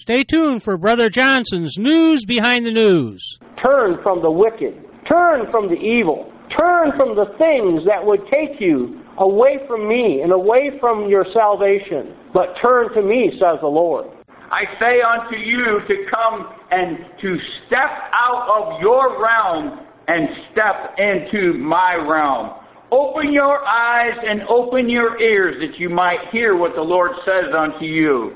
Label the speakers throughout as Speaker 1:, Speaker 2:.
Speaker 1: Stay tuned for Brother Johnson's News Behind the News.
Speaker 2: Turn from the wicked. Turn from the evil. Turn from the things that would take you away from me and away from your salvation. But turn to me, says the Lord.
Speaker 3: I say unto you to come and to step out of your realm and step into my realm. Open your eyes and open your ears that you might hear what the Lord says unto you.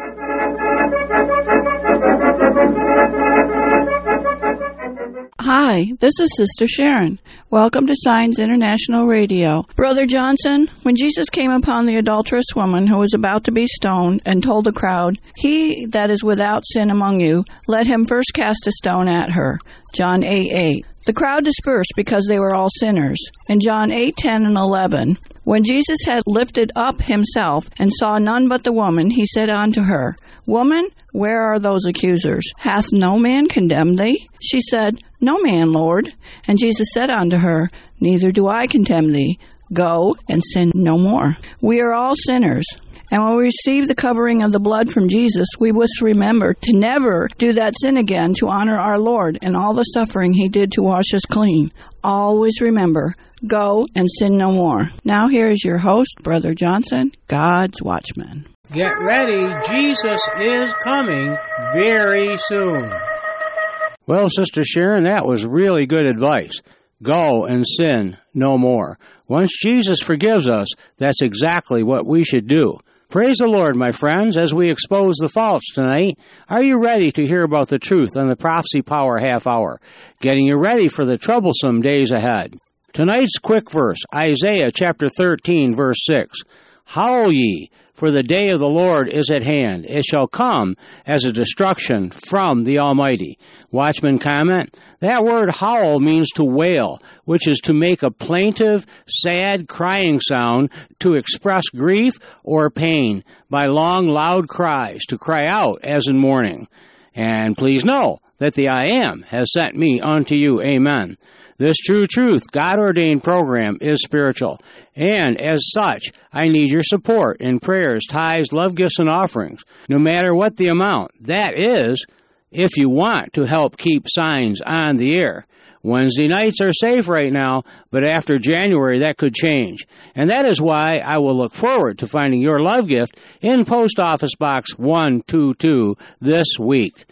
Speaker 4: Hi, this is Sister Sharon. Welcome to Signs International Radio. Brother Johnson, when Jesus came upon the adulterous woman who was about to be stoned and told the crowd, "He that is without sin among you, let him first cast a stone at her." John 8:8. The crowd dispersed because they were all sinners. In John 8:10 and 11, when Jesus had lifted up himself and saw none but the woman, he said unto her, "Woman, where are those accusers? Hath no man condemned thee?" She said, "No man, Lord." And Jesus said unto her, "Neither do I condemn thee. Go and sin no more." We are all sinners. And when we receive the covering of the blood from Jesus, we must remember to never do that sin again, to honor our Lord and all the suffering he did to wash us clean. Always remember, go and sin no more. Now here is your host, Brother Johnson, God's Watchman.
Speaker 1: Get ready, Jesus is coming very soon. Well, Sister Sharon, that was really good advice. Go and sin no more. Once Jesus forgives us, that's exactly what we should do. Praise the Lord, my friends, as we expose the false tonight. Are you ready to hear about the truth on the Prophecy Power Half Hour, getting you ready for the troublesome days ahead? Tonight's quick verse, Isaiah chapter 13, verse 6. Howl ye, for the day of the Lord is at hand. It shall come as a destruction from the Almighty. Watchman comment, that word howl means to wail, which is to make a plaintive, sad, crying sound to express grief or pain by long, loud cries, to cry out as in mourning. And please know that the I Am has sent me unto you. Amen. This true truth, God-ordained program is spiritual, and as such, I need your support in prayers, tithes, love gifts, and offerings, no matter what the amount. That is, if you want to help keep Signs on the air. Wednesday nights are safe right now, but after January that could change. And that is why I will look forward to finding your love gift in Post Office Box 122 this week.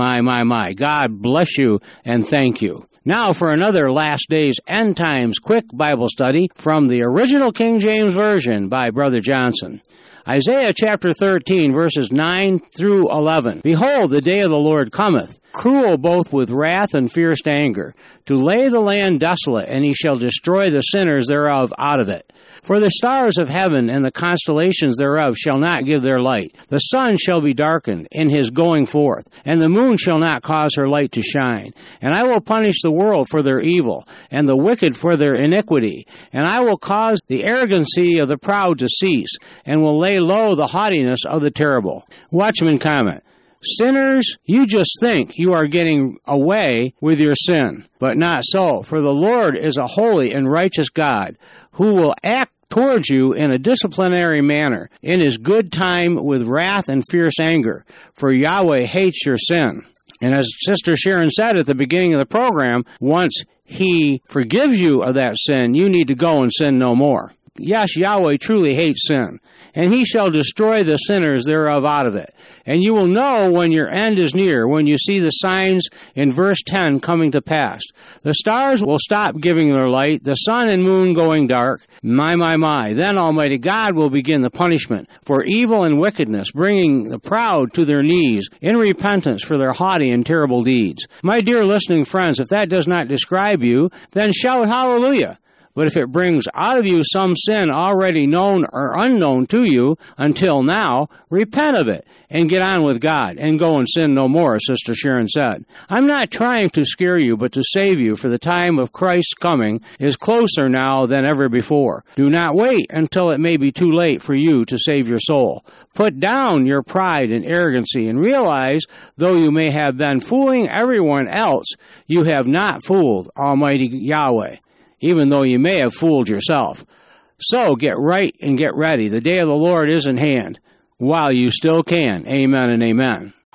Speaker 1: My. God bless you and thank you. Now for another Last Days End Times quick Bible study from the original King James Version by Brother Johnson. Isaiah chapter 13, verses 9 through 11. Behold, the day of the Lord cometh, cruel both with wrath and fierce anger, to lay the land desolate, and he shall destroy the sinners thereof out of it. For the stars of heaven and the constellations thereof shall not give their light. The sun shall be darkened in his going forth, and the moon shall not cause her light to shine. And I will punish the world for their evil, and the wicked for their iniquity. And I will cause the arrogancy of the proud to cease, and will lay low the haughtiness of the terrible. Watchman comment. Sinners, you just think you are getting away with your sin, but not so, for the Lord is a holy and righteous God, who will act towards you in a disciplinary manner, in his good time with wrath and fierce anger, for Yahweh hates your sin. And as Sister Sharon said at the beginning of the program, once he forgives you of that sin, you need to go and sin no more. Yes, Yahweh truly hates sin, and he shall destroy the sinners thereof out of it. And you will know when your end is near, when you see the signs in verse 10 coming to pass. The stars will stop giving their light, the sun and moon going dark. My. Then Almighty God will begin the punishment for evil and wickedness, bringing the proud to their knees in repentance for their haughty and terrible deeds. My dear listening friends, if that does not describe you, then shout hallelujah. But if it brings out of you some sin already known or unknown to you until now, repent of it and get on with God and go and sin no more, as Sister Sharon said. I'm not trying to scare you, but to save you, for the time of Christ's coming is closer now than ever before. Do not wait until it may be too late for you to save your soul. Put down your pride and arrogancy and realize, though you may have been fooling everyone else, you have not fooled Almighty Yahweh, even though you may have fooled yourself. So get right and get ready. The day of the Lord is in hand, while you still can. Amen and amen.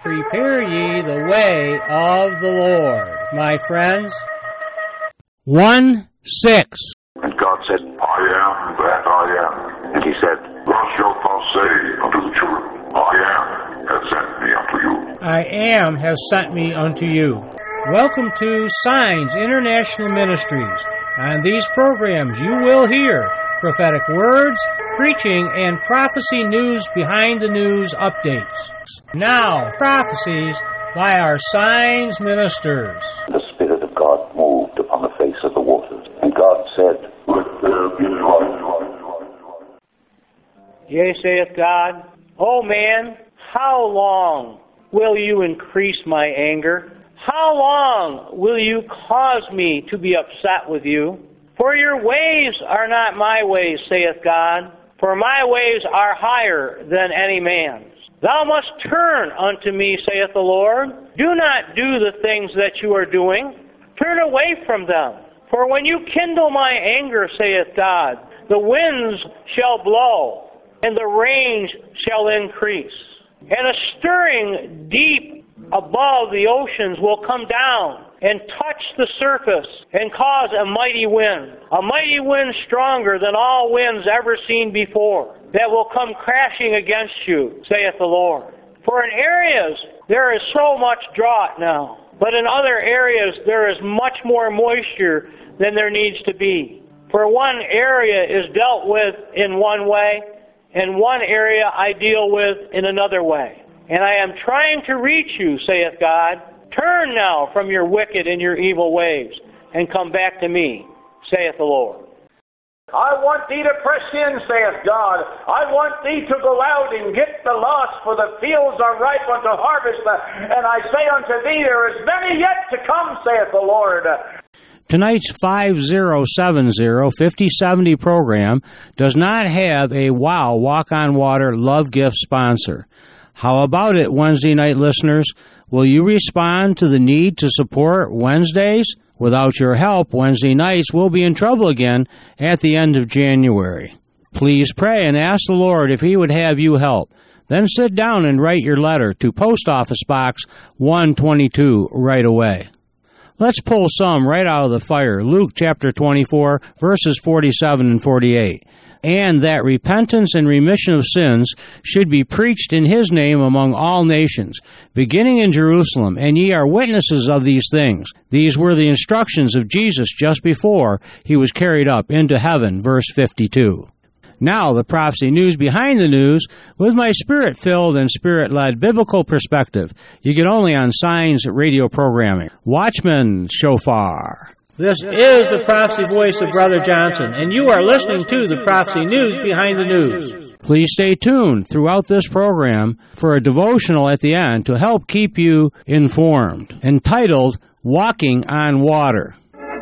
Speaker 1: prepare ye the way of the Lord. My friends, 1:6.
Speaker 5: And God said, I am that I am. And he said, Thus shalt thou say unto the children, I am has sent me unto you.
Speaker 1: I am has sent me unto you. Welcome to Signs International Ministries. On these programs you will hear prophetic words, preaching, and prophecy news behind the news updates. Now, prophecies by our Signs ministers.
Speaker 6: The Spirit of God moved upon the face of the waters, and God said,
Speaker 5: Let there be light.
Speaker 2: Yea, saith God, O man, how long will you increase my anger? How long will you cause me to be upset with you? For your ways are not my ways, saith God, for my ways are higher than any man's. Thou must turn unto me, saith the Lord. Do not do the things that you are doing. Turn away from them. For when you kindle my anger, saith God, the winds shall blow, and the rain shall increase. And a stirring deep above the oceans will come down and touch the surface and cause a mighty wind stronger than all winds ever seen before, that will come crashing against you, saith the Lord. For in areas there is so much drought now, but in other areas there is much more moisture than there needs to be. For one area is dealt with in one way, and one area I deal with in another way. And I am trying to reach you, saith God. Turn now from your wicked and your evil ways, and come back to me, saith the Lord.
Speaker 3: I want thee to press in, saith God. I want thee to go out and get the lost, for the fields are ripe unto harvest. And I say unto thee, there is many yet to come, saith the Lord.
Speaker 1: Tonight's 5070-5070 program does not have a WOW Walk on Water Love Gift sponsor. How about it, Wednesday night listeners? Will you respond to the need to support Wednesdays? Without your help, Wednesday nights will be in trouble again at the end of January. Please pray and ask the Lord if He would have you help. Then sit down and write your letter to Post Office Box 122 right away. Let's pull some right out of the fire. Luke chapter 24, verses 47 and 48. And that repentance and remission of sins should be preached in His name among all nations, beginning in Jerusalem, and ye are witnesses of these things. These were the instructions of Jesus just before He was carried up into heaven, verse 52. Now, the prophecy news behind the news with my Spirit-filled and Spirit-led biblical perspective. You get only on Signs radio programming. Watchman Shofar. This is the prophecy voice of Brother Johnson, and you are listening to the prophecy news behind the news. Please stay tuned throughout this program for a devotional at the end to help keep you informed, entitled Walking on Water.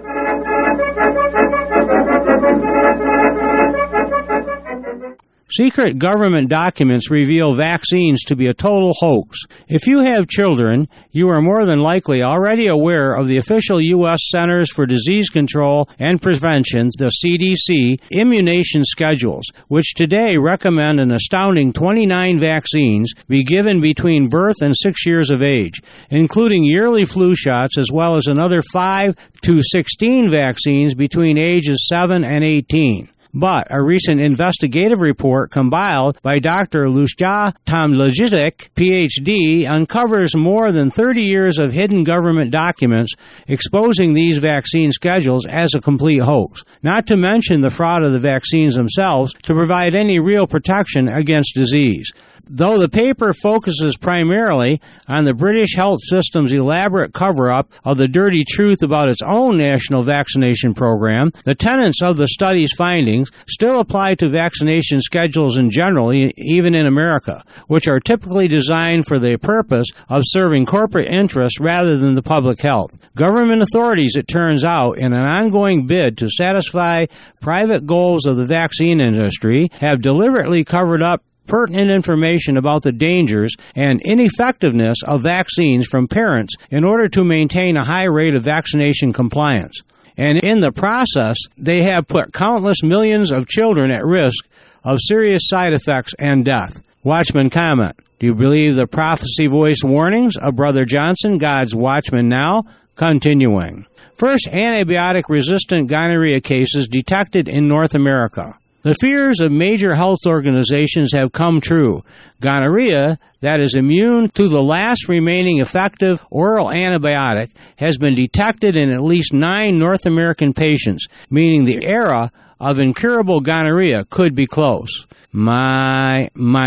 Speaker 1: Secret government documents reveal vaccines to be a total hoax. If you have children, you are more than likely already aware of the official U.S. Centers for Disease Control and Prevention, the CDC, immunization schedules, which today recommend an astounding 29 vaccines be given between birth and 6 years of age, including yearly flu shots as well as another 5 to 16 vaccines between ages 7 and 18. But a recent investigative report compiled by Dr. Lucia Tomlajic, Ph.D., uncovers more than 30 years of hidden government documents exposing these vaccine schedules as a complete hoax, not to mention the fraud of the vaccines themselves to provide any real protection against disease. Though the paper focuses primarily on the British health system's elaborate cover-up of the dirty truth about its own national vaccination program, the tenets of the study's findings still apply to vaccination schedules in general, even in America, which are typically designed for the purpose of serving corporate interests rather than the public health. Government authorities, it turns out, in an ongoing bid to satisfy private goals of the vaccine industry, have deliberately covered up pertinent information about the dangers and ineffectiveness of vaccines from parents in order to maintain a high rate of vaccination compliance. And in the process, they have put countless millions of children at risk of serious side effects and death. Watchman comment. Do you believe the prophecy voice warnings of Brother Johnson, God's Watchman Now? Continuing. First, antibiotic-resistant gonorrhea cases detected in North America. The fears of major health organizations have come true. Gonorrhea, that is immune to the last remaining effective oral antibiotic, has been detected in at least 9 North American patients, meaning the era of incurable gonorrhea could be close. My.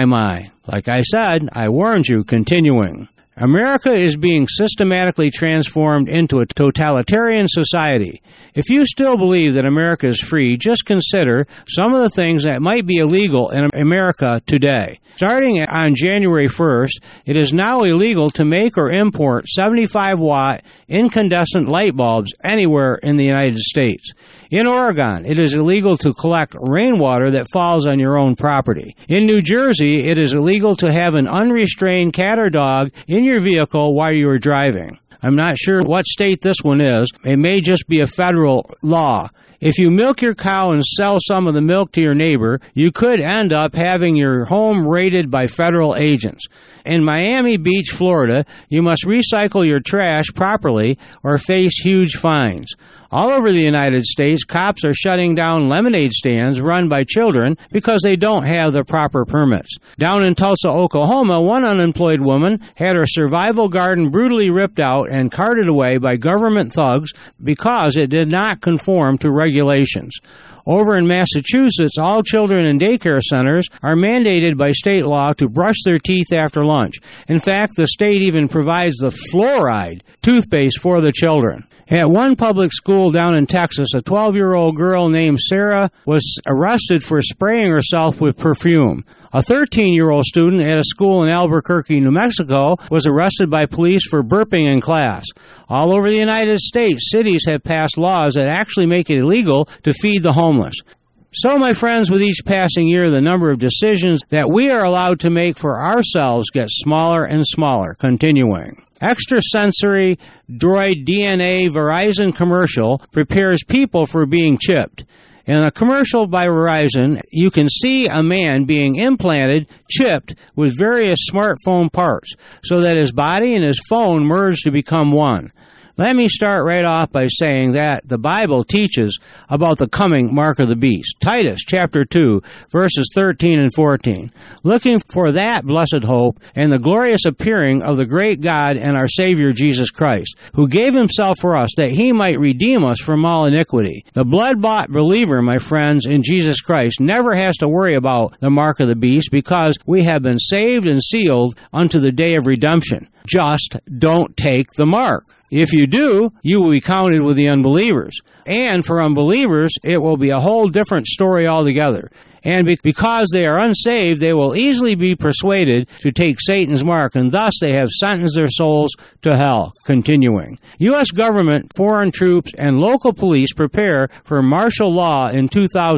Speaker 1: Like I said, I warned you. Continuing. America is being systematically transformed into a totalitarian society. If you still believe that America is free, just consider some of the things that might be illegal in America today. Starting on January 1st, it is now illegal to make or import 75-watt incandescent light bulbs anywhere in the United States. In Oregon, it is illegal to collect rainwater that falls on your own property. In New Jersey, it is illegal to have an unrestrained cat or dog in your vehicle while you are driving. I'm not sure what state this one is. It may just be a federal law. If you milk your cow and sell some of the milk to your neighbor, you could end up having your home raided by federal agents. In Miami Beach, Florida, you must recycle your trash properly or face huge fines. All over the United States, cops are shutting down lemonade stands run by children because they don't have the proper permits. Down in Tulsa, Oklahoma, one unemployed woman had her survival garden brutally ripped out and carted away by government thugs because it did not conform to regulations. Over in Massachusetts, all children in daycare centers are mandated by state law to brush their teeth after lunch. In fact, the state even provides the fluoride toothpaste for the children. At one public school down in Texas, a 12-year-old girl named Sarah was arrested for spraying herself with perfume. A 13-year-old student at a school in Albuquerque, New Mexico, was arrested by police for burping in class. All over the United States, cities have passed laws that actually make it illegal to feed the homeless. So, my friends, with each passing year, the number of decisions that we are allowed to make for ourselves gets smaller and smaller. Continuing. Extrasensory droid DNA Verizon commercial prepares people for being chipped. In a commercial by Verizon, you can see a man being implanted, chipped, with various smartphone parts, so that his body and his phone merge to become one. Let me start right off by saying that the Bible teaches about the coming mark of the beast. Titus chapter 2, verses 13 and 14. Looking for that blessed hope and the glorious appearing of the great God and our Savior Jesus Christ, who gave himself for us that he might redeem us from all iniquity. The blood-bought believer, my friends, in Jesus Christ never has to worry about the mark of the beast because we have been saved and sealed unto the day of redemption. Just don't take the mark. If you do, you will be counted with the unbelievers. And for unbelievers, it will be a whole different story altogether. And because they are unsaved, they will easily be persuaded to take Satan's mark, and thus they have sentenced their souls to hell. Continuing. U.S. government, foreign troops, and local police prepare for martial law in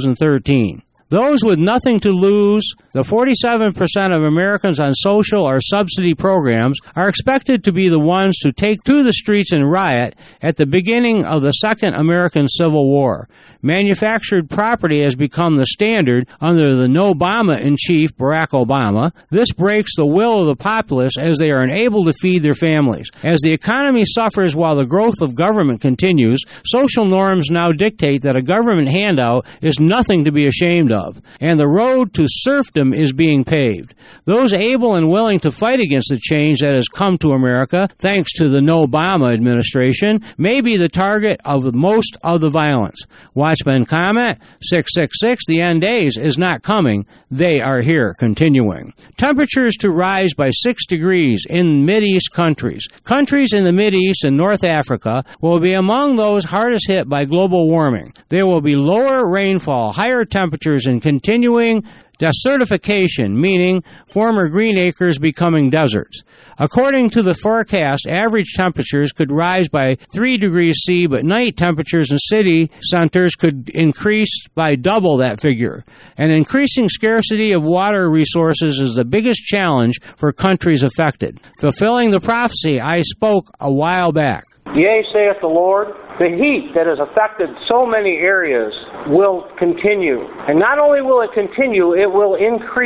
Speaker 1: 2013. Those with nothing to lose, the 47% of Americans on social or subsidy programs, are expected to be the ones to take to the streets and riot at the beginning of the Second American Civil War. Manufactured property has become the standard under the no-Obama-in-chief, Barack Obama. This breaks the will of the populace as they are unable to feed their families. As the economy suffers while the growth of government continues, social norms now dictate that a government handout is nothing to be ashamed of, and the road to serfdom is being paved. Those able and willing to fight against the change that has come to America, thanks to the no-Obama administration, may be the target of most of the violence. Watchman comment, 666, the end days is not coming. They are here. Continuing. Temperatures to rise by 6 degrees in Mideast countries. Countries in the Mideast and North Africa will be among those hardest hit by global warming. There will be lower rainfall, higher temperatures, and continuing desertification, meaning former green acres becoming deserts. According to the forecast, average temperatures could rise by 3 degrees C, but night temperatures in city centers could increase by double that figure. An increasing scarcity of water resources is the biggest challenge for countries affected. Fulfilling the prophecy I spoke a while back.
Speaker 2: Yea, saith the Lord, the heat that has affected so many areas will continue. And not only will it continue, it will increase.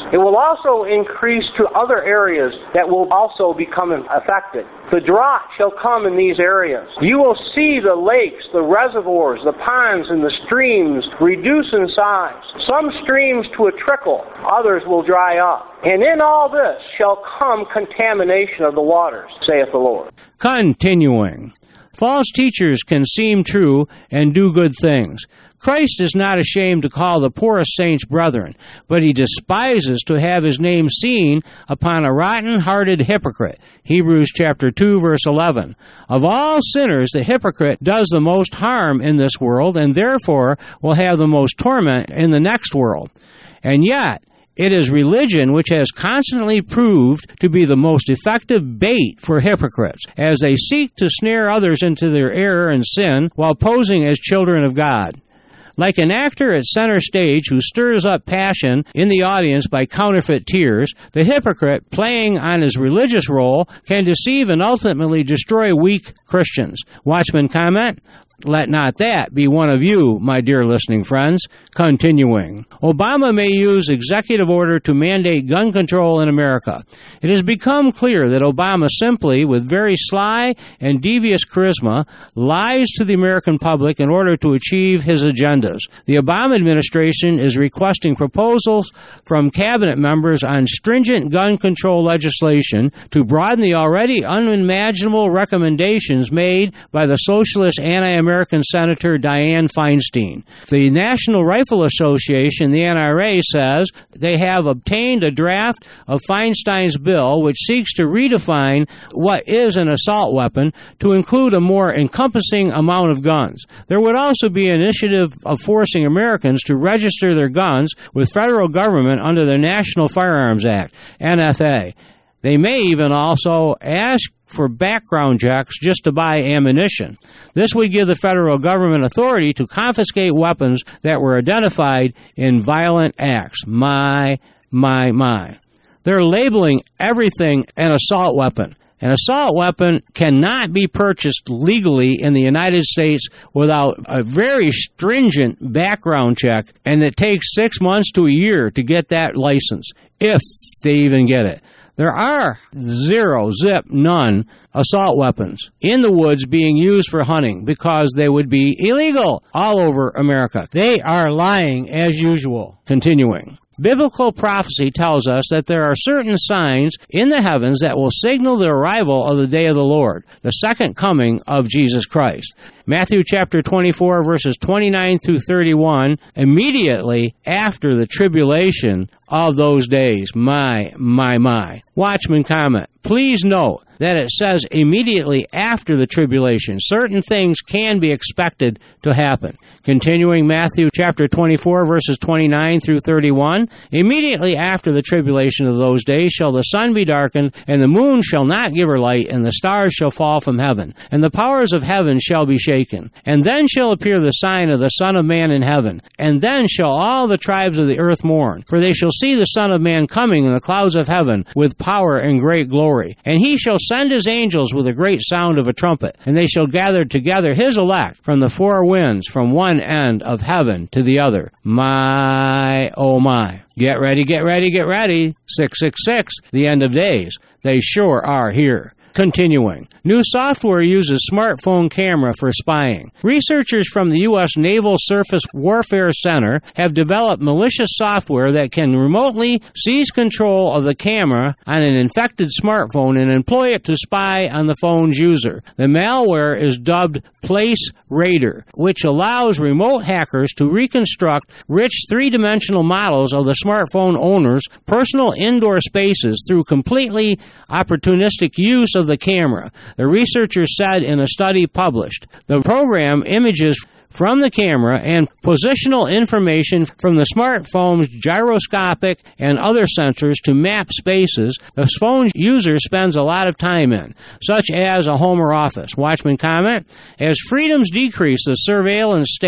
Speaker 2: It will also increase to other areas that will also become affected. The drought shall come in these areas. You will see the lakes, the reservoirs, the ponds, and the streams reduce in size. Some streams to a trickle, others will dry up. And in all this shall come contamination of the waters, saith the Lord.
Speaker 1: Continuing. False teachers can seem true and do good things. Christ is not ashamed to call the poorest saints brethren, but he despises to have his name seen upon a rotten-hearted hypocrite. Hebrews chapter 2, verse 11. Of all sinners, the hypocrite does the most harm in this world, and therefore will have the most torment in the next world. And yet, it is religion which has constantly proved to be the most effective bait for hypocrites, as they seek to snare others into their error and sin while posing as children of God. Like an actor at center stage who stirs up passion in the audience by counterfeit tears, the hypocrite, playing on his religious role, can deceive and ultimately destroy weak Christians. Watchman comment, let not that be one of you, my dear listening friends. Continuing. Obama may use executive order to mandate gun control in America. It has become clear that Obama simply, with very sly and devious charisma, lies to the American public in order to achieve his agendas. The Obama administration is requesting proposals from cabinet members on stringent gun control legislation to broaden the already unimaginable recommendations made by the socialist anti-American Senator Dianne Feinstein. The National Rifle Association, the NRA, says they have obtained a draft of Feinstein's bill which seeks to redefine what is an assault weapon to include a more encompassing amount of guns. There would also be an initiative of forcing Americans to register their guns with federal government under the National Firearms Act, NFA. They may even also ask for background checks just to buy ammunition. This would give the federal government authority to confiscate weapons that were identified in violent acts. My. They're labeling everything an assault weapon. An assault weapon cannot be purchased legally in the United States without a very stringent background check, and it takes 6 months to a year to get that license, if they even get it. There are none assault weapons in the woods being used for hunting because they would be illegal all over America. They are lying as usual. Continuing. Biblical prophecy tells us that there are certain signs in the heavens that will signal the arrival of the day of the Lord, the second coming of Jesus Christ. Matthew chapter 24, verses 29 through 31, immediately after the tribulation of those days. My. Watchman comment. Please note that it says immediately after the tribulation. Certain things can be expected to happen. Continuing Matthew chapter 24, verses 29 through 31, immediately after the tribulation of those days shall the sun be darkened, and the moon shall not give her light, and the stars shall fall from heaven, and the powers of heaven shall be shaken. And then shall appear the sign of the Son of Man in heaven, and then shall all the tribes of the earth mourn, for they shall see the Son of Man coming in the clouds of heaven with power and great glory. And he shall send his angels with a great sound of a trumpet, and they shall gather together his elect from the four winds, from one end of heaven to the other. My, oh my. Get ready, get ready, get ready. 666, the end of days. They sure are here. Continuing. New software uses smartphone camera for spying. Researchers from the U.S. Naval Surface Warfare Center have developed malicious software that can remotely seize control of the camera on an infected smartphone and employ it to spy on the phone's user. The malware is dubbed Place Raider, which allows remote hackers to reconstruct rich three-dimensional models of the smartphone owner's personal indoor spaces through completely opportunistic use of the camera, the researchers said in a study published. The program images from the camera and positional information from the smartphone's gyroscopic and other sensors to map spaces the phone user spends a lot of time in, such as a home or office. Watchman comment, as freedoms decrease, the surveillance state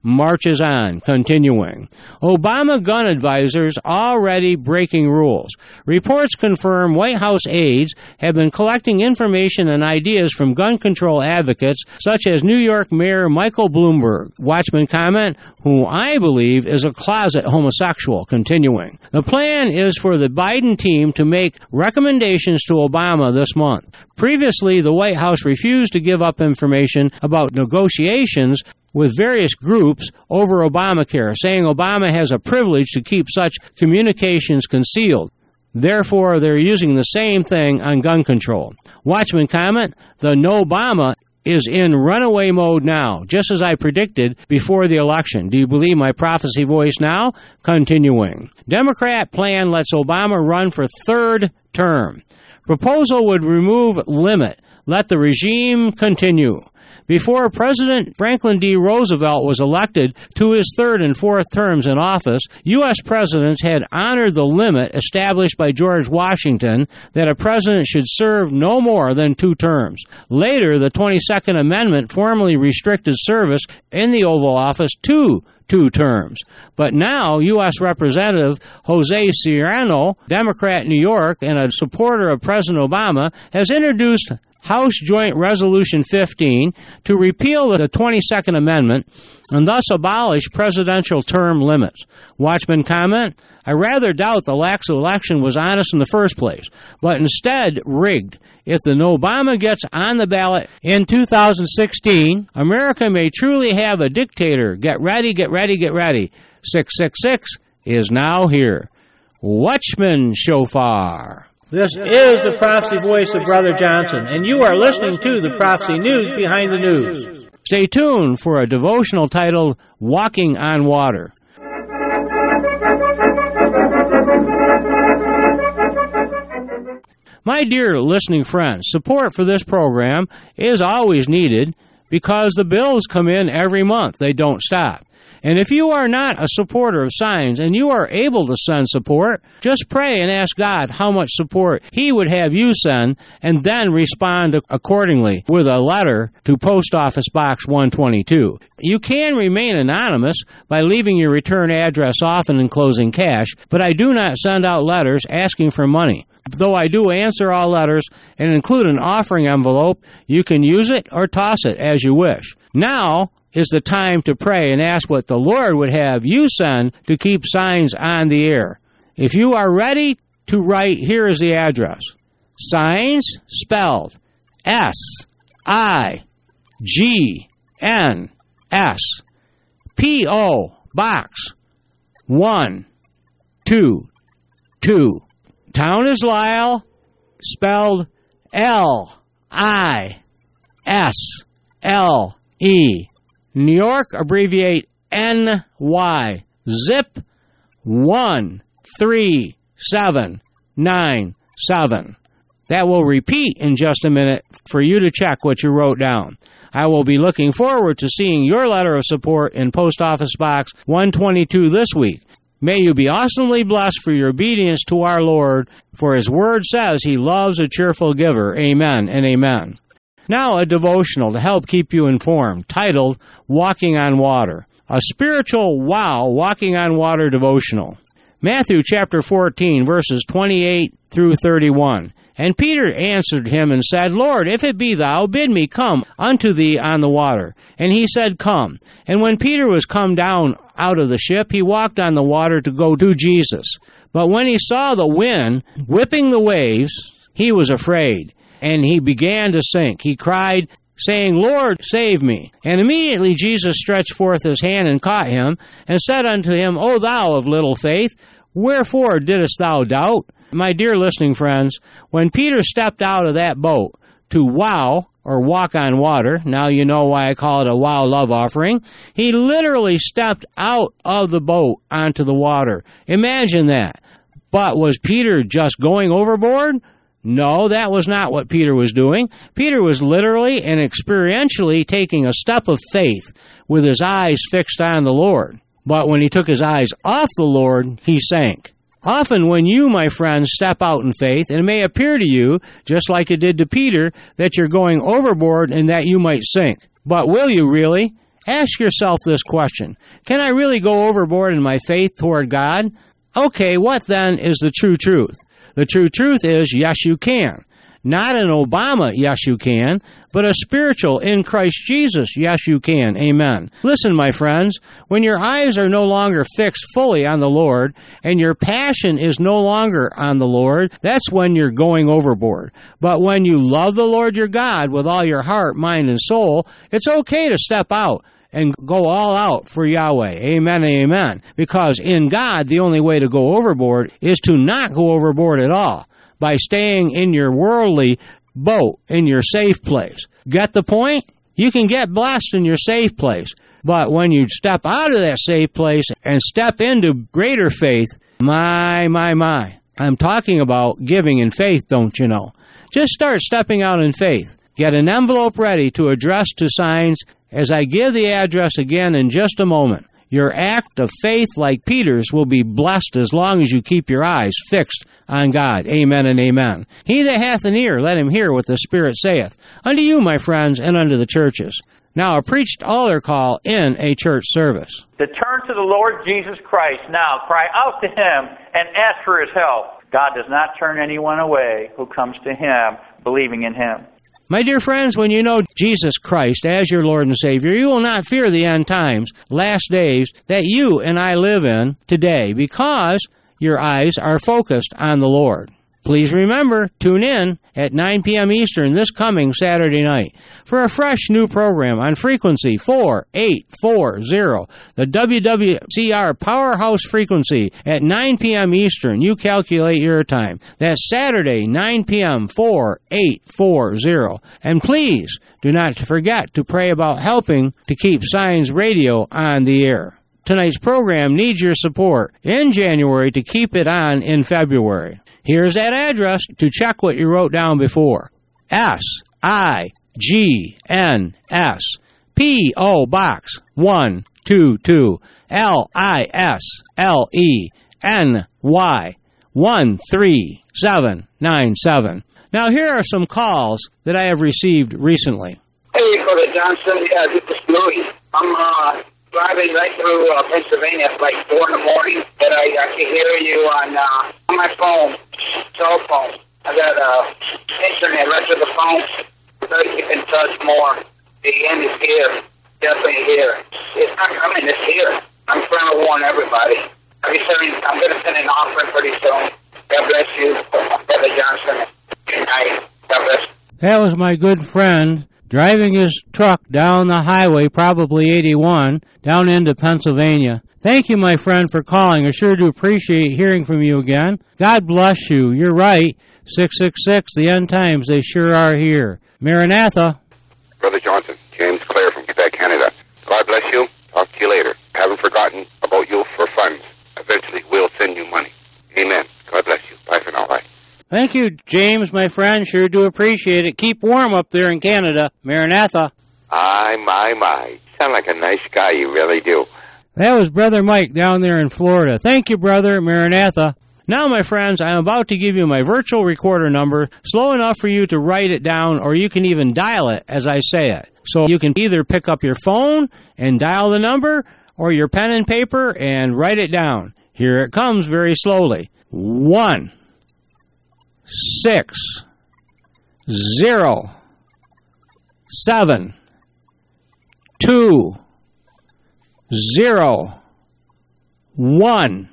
Speaker 1: marches on, continuing. Obama gun advisors already breaking rules. Reports confirm White House aides have been collecting information and ideas from gun control advocates such as New York Mayor Michael Bloomberg. Watchman comment, who I believe is a closet homosexual, continuing. The plan is for the Biden team to make recommendations to Obama this month. Previously, the White House refused to give up information about negotiations with various groups over Obamacare, saying Obama has a privilege to keep such communications concealed. Therefore, they're using the same thing on gun control. Watchman comment, the no-Obama is in runaway mode now, just as I predicted before the election. Do you believe my prophecy voice now? Continuing. Democrat plan lets Obama run for third term. Proposal would remove limit. Let the regime continue. Before President Franklin D. Roosevelt was elected to his third and fourth terms in office, U.S. presidents had honored the limit established by George Washington that a president should serve no more than 2 terms. Later, the 22nd Amendment formally restricted service in the Oval Office to 2 terms. But now, U.S. Representative Jose Serrano, Democrat New York, and a supporter of President Obama, has introduced House Joint Resolution 15 to repeal the 22nd Amendment and thus abolish presidential term limits. Watchman comment, I rather doubt the lax election was honest in the first place, but instead rigged. If the no-Obama gets on the ballot in 2016, America may truly have a dictator. Get ready, get ready, get ready. 666 is now here. Watchman Shofar.
Speaker 2: This is the prophecy voice of Brother Johnson, and you are listening to the Prophecy News Behind the News.
Speaker 1: Stay tuned for a devotional titled Walking on Water. My dear listening friends, support for this program is always needed because the bills come in every month. They don't stop. And if you are not a supporter of Signs and you are able to send support, just pray and ask God how much support He would have you send and then respond accordingly with a letter to Post Office Box 122. You can remain anonymous by leaving your return address off and enclosing cash, but I do not send out letters asking for money. Though I do answer all letters and include an offering envelope, you can use it or toss it as you wish. Now is the time to pray and ask what the Lord would have you send to keep Signs on the air. If you are ready to write, here is the address. Signs, spelled S-I-G-N-S, P.O. Box 122. Town is Lisle, spelled L-I-S-L-E. New York, abbreviate N-Y. Zip 13797. That will repeat in just a minute for you to check what you wrote down. I will be looking forward to seeing your letter of support in Post Office Box 122 this week. May you be awesomely blessed for your obedience to our Lord, for His Word says He loves a cheerful giver. Amen and amen. Now a devotional to help keep you informed, titled Walking on Water, a spiritual walking on water devotional. Matthew chapter 14, verses 28 through 31. And Peter answered him and said, Lord, if it be thou, bid me come unto thee on the water. And he said, Come. And when Peter was come down out of the ship, he walked on the water to go to Jesus. But when he saw the wind whipping the waves, he was afraid, and he began to sink. He cried, saying, Lord, save me. And immediately Jesus stretched forth his hand and caught him, and said unto him, O thou of little faith, wherefore didst thou doubt? My dear listening friends, when Peter stepped out of that boat to walk on water, now you know why I call it a love offering, he literally stepped out of the boat onto the water. Imagine that. But was Peter just going overboard? No, that was not what Peter was doing. Peter was literally and experientially taking a step of faith with his eyes fixed on the Lord. But when he took his eyes off the Lord, he sank. Often when you, my friends, step out in faith, it may appear to you, just like it did to Peter, that you're going overboard and that you might sink. But will you really? Ask yourself this question. Can I really go overboard in my faith toward God? Okay, what then is the true truth? The true truth is, yes, you can. Not an Obama, yes, you can, but a spiritual in Christ Jesus, yes, you can. Amen. Listen, my friends, when your eyes are no longer fixed fully on the Lord and your passion is no longer on the Lord, that's when you're going overboard. But when you love the Lord your God with all your heart, mind, and soul, it's okay to step out and go all out for Yahweh. Amen and amen. Because in God, the only way to go overboard is to not go overboard at all by staying in your worldly boat, in your safe place. Get the point? You can get blessed in your safe place. But when you step out of that safe place and step into greater faith, my. I'm talking about giving in faith, don't you know? Just start stepping out in faith. Get an envelope ready to address to Signs as I give the address again in just a moment. Your act of faith, like Peter's, will be blessed as long as you keep your eyes fixed on God. Amen and amen. He that hath an ear, let him hear what the Spirit saith. Unto you, my friends, and unto the churches. Now, a preached altar call in a church service.
Speaker 7: To turn to the Lord Jesus Christ now, cry out to Him, and ask for His help. God does not turn anyone away who comes to Him, believing in Him.
Speaker 1: My dear friends, when you know Jesus Christ as your Lord and Savior, you will not fear the end times, last days, that you and I live in today, because your eyes are focused on the Lord. Please remember, tune in at 9 p.m. Eastern this coming Saturday night for a fresh new program on frequency 4840, the WWCR Powerhouse frequency at 9 p.m. Eastern. You calculate your time. That's Saturday, 9 p.m., 4840. And please do not forget to pray about helping to keep Signs Radio on the air. Tonight's program needs your support in January to keep it on in February. Here's that address to check what you wrote down before. SIGNS, P.O. Box 122, LISLENY 13797. Now here are some calls that I have received recently.
Speaker 8: Hey, Brother Johnson. Yeah, this is Louis. I'm driving right through Pennsylvania at like 4 in the morning, and I can hear you on my phone, cell phone. I got internet right to the phone, so you can touch more. The end is here, definitely here. It's not coming, it's here. I'm trying to warn everybody. I'm going to send an offering pretty soon. God bless you, Brother Johnson. Good night. God bless you.
Speaker 1: That was my good friend driving his truck down the highway, probably 81, down into Pennsylvania. Thank you, my friend, for calling. I sure do appreciate hearing from you again. God bless you. You're right. 666, the end times, they sure are here. Maranatha.
Speaker 9: Brother Johnson, James Clare from Quebec, Canada. God bless you. Talk to you later. Haven't forgotten about you for funds. Eventually, we'll send you money. Amen. God bless you. Bye for now. Bye.
Speaker 1: Thank you, James, my friend. Sure do appreciate it. Keep warm up there in Canada. Maranatha.
Speaker 9: My. Sound like a nice guy. You really do.
Speaker 1: That was Brother Mike down there in Florida. Thank you, brother. Maranatha. Now, my friends, I'm about to give you my virtual recorder number, slow enough for you to write it down, or you can even dial it as I say it. So you can either pick up your phone and dial the number, or your pen and paper and write it down. Here it comes very slowly. 1 6 0 7 2 0 1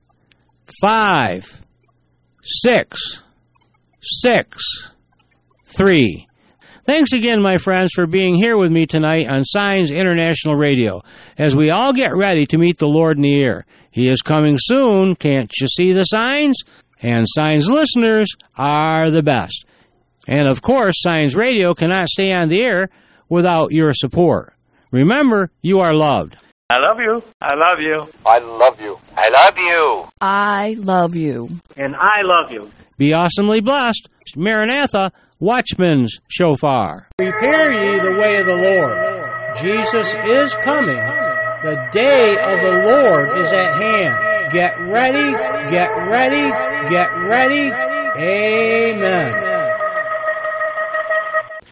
Speaker 1: 5 6 6 3. Thanks again, my friends, for being here with me tonight on Signs International Radio as we all get ready to meet the Lord in the air. He is coming soon. Can't you see the signs? And Signs listeners are the best. And, of course, Signs Radio cannot stay on the air without your support. Remember, you are loved.
Speaker 7: I love you. I love you.
Speaker 9: I love you. I love you.
Speaker 4: I love you.
Speaker 2: And I love you.
Speaker 1: Be awesomely blessed. Maranatha, Watchman's Shofar. Prepare ye the way of the Lord. Jesus is coming. The day of the Lord is at hand. Get ready, get ready, get ready. Amen.